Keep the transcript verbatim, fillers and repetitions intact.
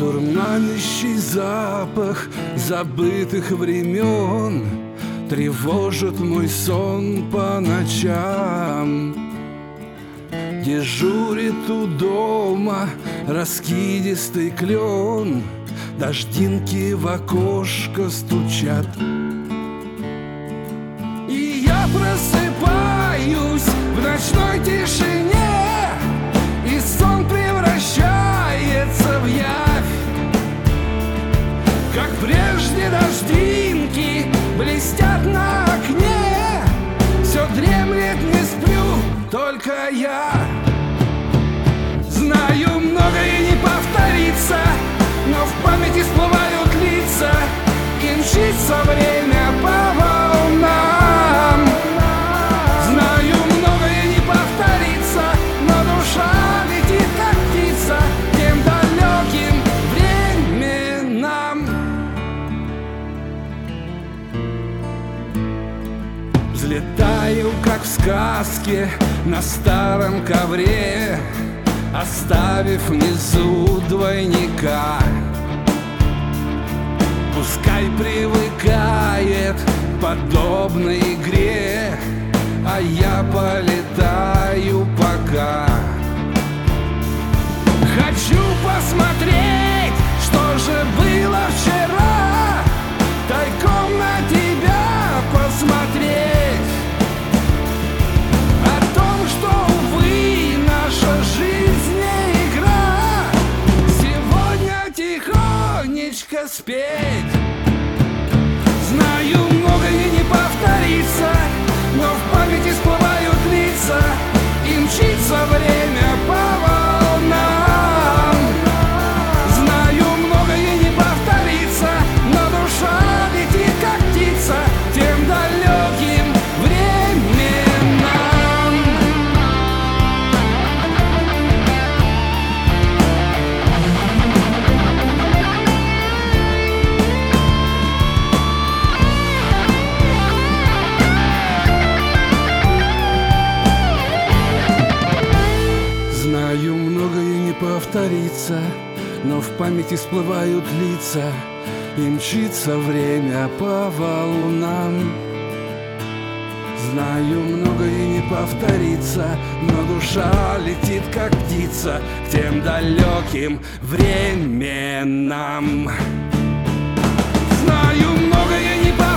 Дурманящий запах забытых времен тревожит мой сон по ночам. Дежурит у дома раскидистый клен, дождинки в окошко стучат. И я просыпаюсь в ночной тишине, и сон превращается в явь. Как прежде дождинки блестят на окне, все дремлет, не сплю только я. Знаю, многое не повторится, но в памяти всплывают лица, и мчится время по волнам. Знаю, многое не повторится, но душа летит, как птица, тем далеким временам. Взлетаю, как в сказке, на старом ковре, оставив внизу двойника. Пускай привыкает к подобной игре, а я полетаю пока. Хочу посмотреть, что же было вчера, тайком на тебя посмотреть. О том, что, увы, наша жизнь не игра, сегодня тихонечко спеть. Знаю, многое не повторится, но в памяти всплывают лица, и мчится время по волнам. Знаю, многое не повторится, но душа летит, как птица, тем далеким временам. Знаю, многое не повторится, но в памяти всплывают лица, и мчится время по волнам. Знаю, многое не повторится, но душа летит, как птица, к тем далеким временам. Знаю, многое не повторится,